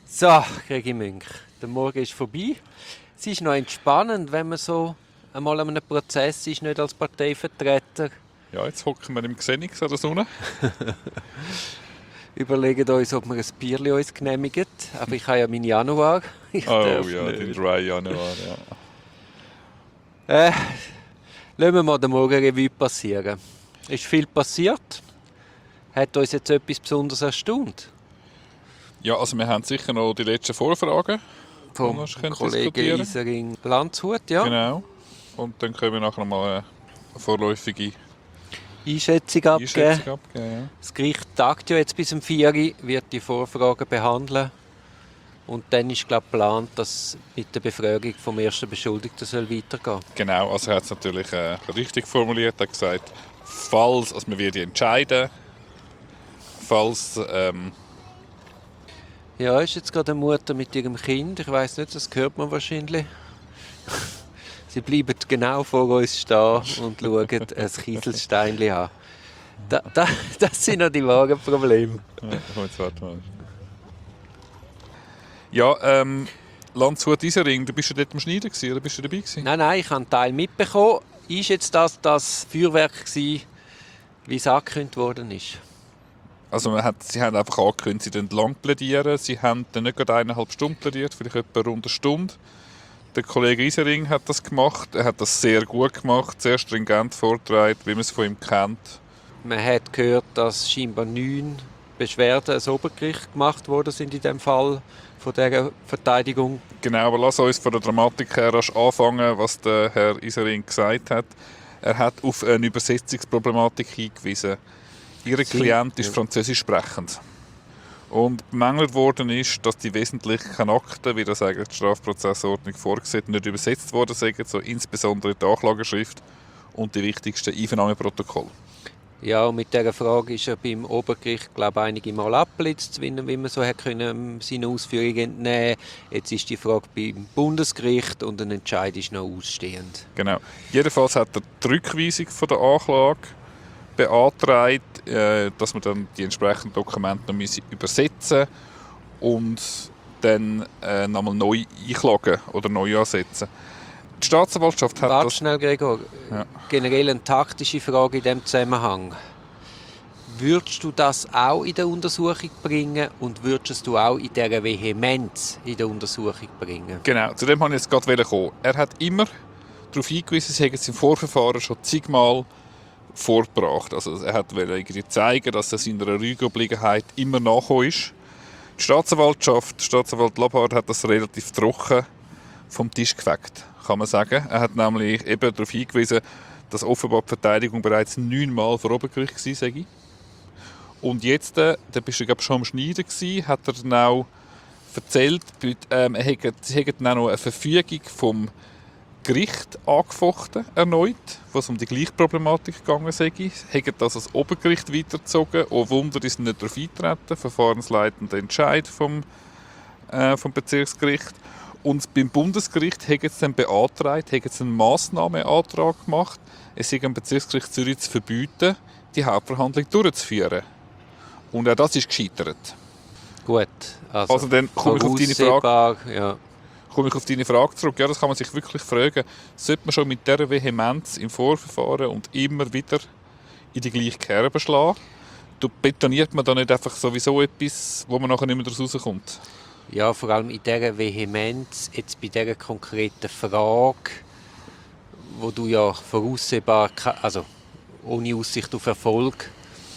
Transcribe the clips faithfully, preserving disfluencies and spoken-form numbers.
So, Gregi Münch, der Morgen ist vorbei. Es ist noch entspannend, wenn man so einmal an einem Prozess ist, nicht als Parteivertreter. Ja, jetzt hocken wir im Xenix an der Sonne. Überlegen uns, ob wir ein Bierchen uns genehmigen. Aber ich habe ja meinen Januar. Ich Oh darf ja, nicht. den Dry Januar, ja. Äh, lassen wir mal den Morgenrevue passieren. Ist viel passiert? Hat uns jetzt etwas besonders erstaunt? Ja, also wir haben sicher noch die letzten Vorfragen. Vom die wir Kollegen diskutieren. Isering Landshut, ja. Genau. Und dann können wir nachher noch mal eine vorläufige Einschätzung abgeben. Einschätzung abgeben. Ja. Das Gericht tagt ja jetzt bis um vier Uhr, wird die Vorfragen behandeln. Und dann ist, glaube ich, geplant, dass mit der Befragung vom ersten Beschuldigten soll weitergehen. Genau, also er hat es natürlich äh, richtig formuliert. Er hat gesagt, falls, also wir werden entscheiden, falls... Ähm, Ja, ist jetzt gerade eine Mutter mit ihrem Kind. Ich weiss nicht, das hört man wahrscheinlich. Sie bleiben genau vor uns stehen und schauen ein Kieselsteinchen an. Da, da, das sind noch die wahren Probleme. ja, jetzt warte mal. Ja, ähm, Landshut Isering, du bist ja dort am Schneiden gewesen, oder bist du dabei gewesen? Nein, nein, ich habe einen Teil mitbekommen. Ist jetzt das das Feuerwerk gewesen, wie es angekündigt worden ist? Also man hat, sie haben einfach angekündigt, sie plädieren lang plädieren. Sie haben dann nicht gerade eineinhalb Stunden plädiert, vielleicht etwa rund eine Stunde. Der Kollege Isering hat das gemacht. Er hat das sehr gut gemacht, sehr stringent vorgetragen, wie man es von ihm kennt. Man hat gehört, dass scheinbar neun Beschwerden ans Obergericht gemacht worden sind in dem Fall von dieser Verteidigung. Genau, aber lass uns von der Dramatik her rasch anfangen, was der Herr Isering gesagt hat. Er hat auf eine Übersetzungsproblematik hingewiesen. Ihr Klient ist ja. französisch sprechend. Und bemängelt worden ist, dass die wesentlichen Akten, wie das eigentlich die Strafprozessordnung vorsieht, nicht übersetzt worden sind, so insbesondere die Anklageschrift und die wichtigsten Einvernahmeprotokolle. Ja, und mit dieser Frage ist er beim Obergericht, glaube ich, einige Mal abgeblitzt, wie wie man so hat können, seine Ausführungen entnehmen. Jetzt ist die Frage beim Bundesgericht und ein Entscheid ist noch ausstehend. Genau. Jedenfalls hat er die Rückweisung von der Anklage beantragt, äh, dass man dann die entsprechenden Dokumente noch übersetzen und dann äh, nochmal neu einklagen oder neu ansetzen. Die Staatsanwaltschaft hat Warte das... schnell, Gregor. Ja. Generell eine taktische Frage in diesem Zusammenhang. Würdest du das auch in der Untersuchung bringen und würdest du auch in dieser Vehemenz in der Untersuchung bringen? Genau, zu dem wollte ich jetzt gerade kommen. Er hat immer darauf hingewiesen, sie hätten es im Vorverfahren schon zigmal vorgebracht. Also er hat irgendwie zeigen, dass er seiner Rügeobliegenheit immer nachgekommen ist. Die Staatsanwaltschaft, Staatsanwalt Labhard, hat das relativ trocken vom Tisch gefegt, kann man sagen. Er hat nämlich eben darauf hingewiesen, dass offenbar die Verteidigung bereits neunmal vor Obergericht war. Sei. Und jetzt, äh, da bist du glaube ich, schon am Schneiden gewesen, hat er dann auch erzählt, ähm, er hätte, sie hätten auch noch eine Verfügung vom Gericht angefochten, erneut, was um die gleiche Problematik gegangen sei. Hätten das als Obergericht weitergezogen. Oh Wunder, ist nicht darauf eingetreten. Verfahrensleitender Entscheid vom, äh, vom Bezirksgericht. Und beim Bundesgericht hätten sie dann beantragt, hätten sie einen Massnahmeantrag gemacht, es sei am Bezirksgericht Zürich zu verbieten, die Hauptverhandlung durchzuführen. Und auch das ist gescheitert. Gut, also, Also dann komme ich auf deine Frage. Ja. Komme ich auf deine Frage zurück. Ja, das kann man sich wirklich fragen. Sollte man schon mit dieser Vehemenz im Vorverfahren und immer wieder in die gleiche Kerbe schlagen? Da betoniert man da nicht einfach sowieso etwas, wo man nachher nicht mehr daraus rauskommt? Ja, vor allem in dieser Vehemenz, jetzt bei dieser konkreten Frage, wo du ja voraussehbar, also ohne Aussicht auf Erfolg,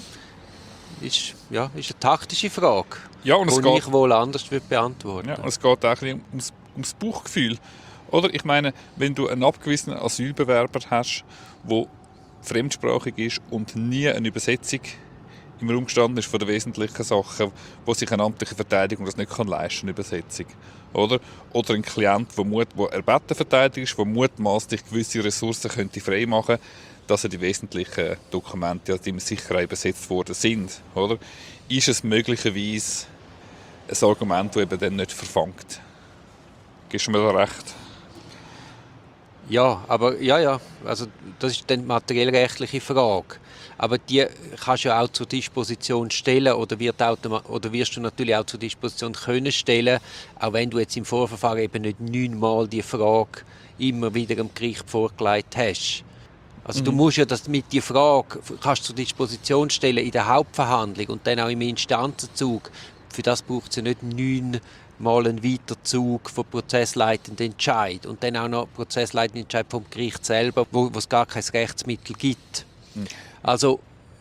ist, ja, ist eine taktische Frage, ja, und es die geht, ich wohl anders würde beantworten. Ja, und es geht auch ums, ums Bauchgefühl. Oder? Ich meine, wenn du einen abgewiesenen Asylbewerber hast, der fremdsprachig ist und nie eine Übersetzung im Raum gestanden ist von den wesentlichen Sachen, wo sich eine amtliche Verteidigung das nicht kann leisten, eine Übersetzung. Oder, oder ein Klient, der, Mut, der erbeten Verteidiger ist, der mutmaßlich gewisse Ressourcen könnte frei machen könnte, dass er die wesentlichen Dokumente, die ihm sicher übersetzt worden sind. Oder? Ist es möglicherweise ein Argument, das eben dann nicht verfangt? Gibst du mir da recht? Ja, aber ja, ja, also das ist dann die materiellrechtliche Frage. aber die kannst du ja auch zur Disposition stellen oder, wird automa- oder wirst du natürlich auch zur Disposition können stellen, auch wenn du jetzt im Vorverfahren eben nicht neunmal die Frage immer wieder am Gericht vorgelegt hast. Also mhm. du musst ja das mit die Frage kannst zur Disposition stellen in der Hauptverhandlung und dann auch im Instanzenzug. Für das braucht es ja nicht neunmal einen Weiterzug von prozessleitenden Entscheid und dann auch noch prozessleitenden Entscheid vom Gericht selber, wo es gar kein Rechtsmittel gibt. Mhm. Also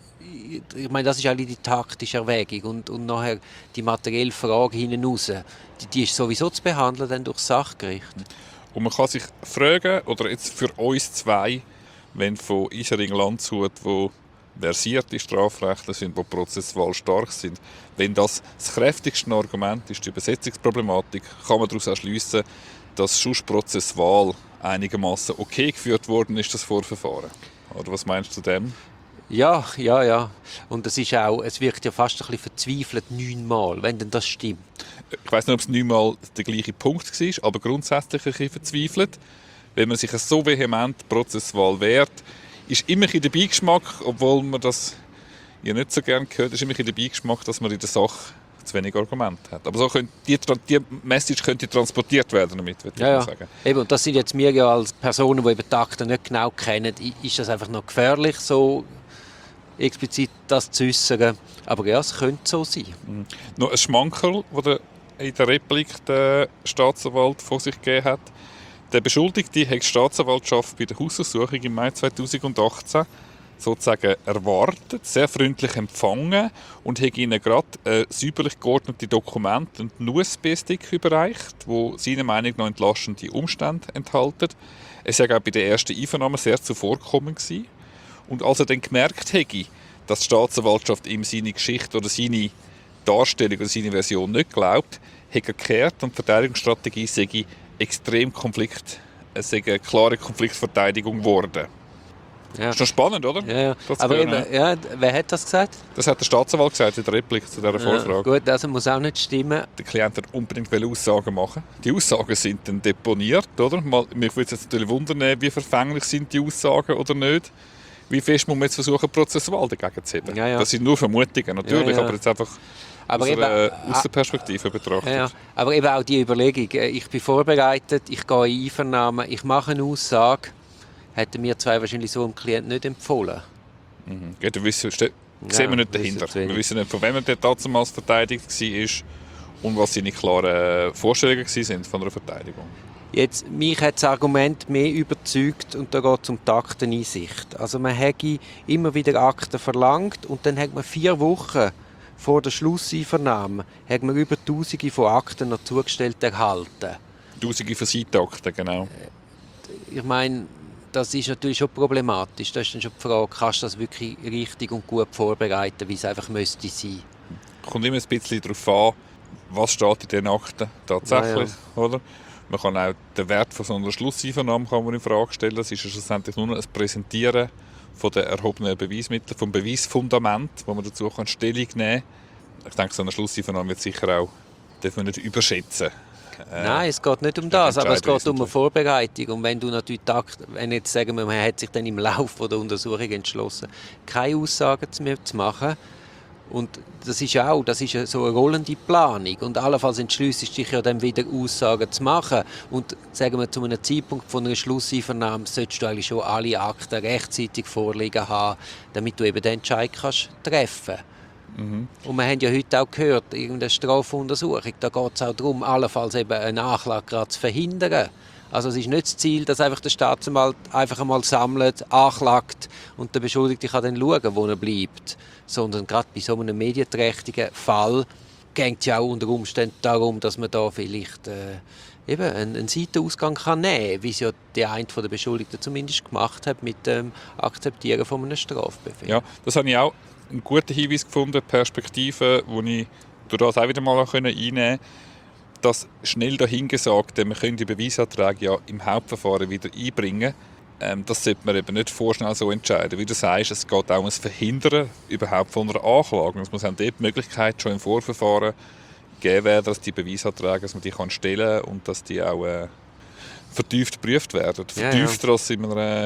ich meine, das ist alle die taktische Erwägung und, und nachher die materielle Frage hinten raus, die, die ist sowieso zu behandeln dann durch das Sachgericht. Und man kann sich fragen, oder jetzt für uns zwei, wenn von Isering Landshut, wo versierte Strafrechtler sind, die prozessual stark sind, wenn das das kräftigste Argument ist, die Übersetzungsproblematik, kann man daraus auch schliessen, dass schon prozessual einigermaßen okay geführt worden ist, das Vorverfahren. Oder was meinst du zu dem? Ja, ja, ja. Und es ist auch, es wirkt ja fast ein bisschen verzweifelt, neunmal, wenn denn das stimmt. Ich weiss nicht, ob es neunmal der gleiche Punkt war, aber grundsätzlich ein bisschen verzweifelt. Wenn man sich so vehement prozessual wehrt, ist immer ein der Beigeschmack, obwohl man das ja nicht so gerne hört, ist immer ein der Beigeschmack, dass man in der Sache zu wenig Argumente hat. Aber so könnte die, die Message könnte transportiert werden damit, würde ich ja, sagen. Ja. Eben, und das sind jetzt wir ja als Personen, die eben die Akten nicht genau kennen, ist das einfach noch gefährlich, so explizit das zu äußern. Aber ja, es könnte so sein. Mhm. Noch ein Schmankerl, das in der Replik der Staatsanwalt vor sich gegeben hat. Der Beschuldigte hat die Staatsanwaltschaft bei der Hausdurchsuchung im Mai zweitausendachtzehn sozusagen erwartet, sehr freundlich empfangen und hat ihnen gerade äh, säuberlich geordnete Dokumente und einen U S B-Stick überreicht, wo seiner Meinung nach entlastende Umstände enthalten. Es war auch bei der ersten Einvernahme sehr zuvorkommend gewesen. Und als er dann gemerkt hätte, dass die Staatsanwaltschaft ihm seine Geschichte oder seine Darstellung oder seine Version nicht glaubt, hat er gekehrt und die Verteidigungsstrategie sei extrem Konflikt, es sei eine klare Konfliktverteidigung geworden. Ja. Ist noch spannend, oder? Ja, ja. Das Aber gehört, eben, ja, wer hat das gesagt? Das hat der Staatsanwalt gesagt in der Replik zu dieser Vorfrage. Ja, gut, also muss auch nicht stimmen. Der Klient hat unbedingt Aussagen machen. Die Aussagen sind dann deponiert, oder? Mal, mich würde es natürlich wundern, wie verfänglich sind die Aussagen oder nicht. Wie fest muss man jetzt versuchen, prozessual dagegen zu heben? Ja, ja. Das sind nur Vermutungen, natürlich, ja, ja. aber jetzt einfach aber aus eben, einer Aussenperspektive betrachtet. Ja, ja. Aber eben auch die Überlegung, ich bin vorbereitet, ich gehe in Einvernahme, ich mache eine Aussage, hätten wir zwei wahrscheinlich so dem Klienten nicht empfohlen. Mhm. Ja, da wissen, sehen ja, wir nicht dahinter. Wir wissen nicht, von wem er damals verteidigt war und was seine klaren Vorstellungen waren von einer Verteidigung. Jetzt, mich hat das Argument mehr überzeugt und da geht es um die Akteneinsicht. Also man hätte immer wieder Akten verlangt und dann hat man vier Wochen vor der Schlusseinvernahme hat man über Tausende von Akten noch zugestellt erhalten. Tausende von Seitenakten, genau. Ich meine, das ist natürlich schon problematisch. Da ist dann schon die Frage, kannst du das wirklich richtig und gut vorbereiten, wie es einfach müsste sein. Kommt immer ein bisschen darauf an, was steht in diesen Akten tatsächlich, ja, ja. oder? Man kann auch den Wert von so einer Schlusseinvernahme kann man in Frage stellen. Das ist ja schlussendlich nur ein Präsentieren von den erhobenen Beweismitteln, vom Beweisfundament, wo man dazu kann Stellung nehmen kann. Ich denke, so eine Schlusseinvernahme wird sicher auch, darf man nicht überschätzen. Äh, Nein, es geht nicht um das, aber es geht um eine Vorbereitung. Und wenn du natürlich takt, wenn jetzt sagen wir, man hat sich dann im Laufe der Untersuchung entschlossen, keine Aussagen mehr zu machen. Und das ist ja auch, das ist ja so eine rollende Planung. Und allenfalls entschliessest du dich ja dann wieder Aussagen zu machen. Und sagen wir, zu einem Zeitpunkt von einer Schlusseinvernahme solltest du eigentlich schon alle Akten rechtzeitig vorliegen haben, damit du eben den Entscheid kannst treffen kannst. Mhm. Und wir haben ja heute auch gehört, irgendeine Strafuntersuchung, da geht es auch darum, allenfalls eben eine Anklage gerade zu verhindern. Also es ist nicht das Ziel, dass einfach der Staatsanwalt einfach einmal sammelt, anklagt und der Beschuldigte kann dann schauen, wo er bleibt. Sondern gerade bei so einem medienträchtigen Fall geht es ja auch unter Umständen darum, dass man da vielleicht äh, eben einen, einen Seitenausgang kann nehmen kann, wie es ja der eine der Beschuldigten zumindest gemacht hat mit dem Akzeptieren von einem Strafbefehl. Ja, das habe ich auch einen guten Hinweis gefunden, Perspektive, die ich durch das auch wieder mal einnehmen konnte, dass schnell dahingesagt, man könnte die Beweisanträge ja im Hauptverfahren wieder einbringen. Ähm, das sollte man eben nicht vorschnell so entscheiden. Wie du sagst, es geht auch um das Verhindern überhaupt von einer Anklage. Es muss auch dort die Möglichkeit schon im Vorverfahren geben werden, dass die Beweisanträge, dass man die kann stellen und dass die auch äh, vertieft geprüft werden. Vertiefter ja, ja. als in einer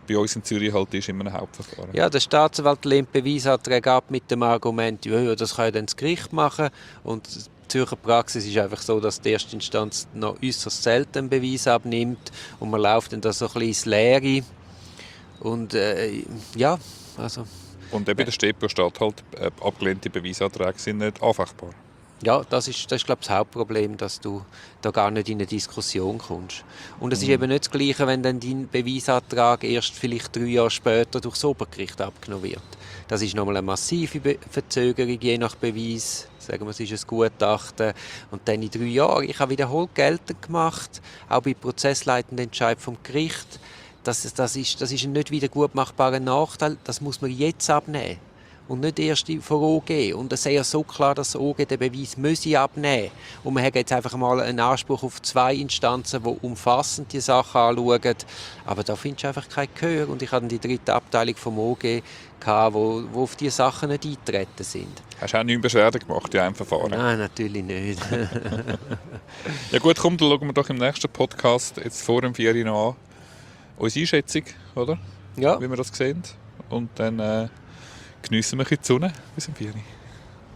bei uns in Zürich halt ist, in einem Hauptverfahren. Ja, der Staatsanwalt lehnt Beweisanträge ab mit dem Argument, ja, ja, das kann ja dann das Gericht machen. Und die Zürcher Praxis ist einfach so, dass die erste Instanz noch äußerst selten einen Beweis abnimmt und man läuft dann da so ein bisschen ins Leere. Und äh, ja, also... Und eben bei der StPO steht halt, äh, abgelehnte Beweisanträge sind nicht anfechtbar. Ja, das ist, das ist glaube ich, das Hauptproblem, dass du da gar nicht in eine Diskussion kommst. Und es Mhm. ist eben nicht das Gleiche, wenn dann dein Beweisantrag erst vielleicht drei Jahre später durch das Obergericht abgenommen wird. Das ist nochmal eine massive Be- Verzögerung, je nach Beweis. Sagen wir, es ist ein Gutachten. Und dann in drei Jahren, ich habe wiederholt geltend gemacht, auch bei prozessleitenden Entscheid vom Gericht, das, das, ist, das ist ein nicht wiedergutmachbarer Nachteil, das muss man jetzt abnehmen. Und nicht erst vor O G. Und es ist ja so klar, dass das O G den Beweis müsse abnehmen muss. Und man hat jetzt einfach mal einen Anspruch auf zwei Instanzen, die umfassend die Sachen anschauen. Aber da findest du einfach kein Gehör. Und ich hatte die dritte Abteilung vom O G, gehabt, wo, wo auf diese Sachen nicht eingetreten sind. Hast du auch neun Beschwerden gemacht in einem Verfahren? Nein, natürlich nicht. Ja gut, komm, dann schauen wir doch im nächsten Podcast, jetzt vor dem vier noch an, unsere Einschätzung, oder? Ja. Wie wir das sehen. Und dann äh, geniessen wir ein bisschen die Sonne bis zum vier.